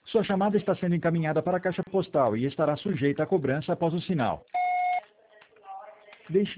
Sua chamada está sendo encaminhada para a caixa postal e estará sujeita à cobrança após o sinal. Deixe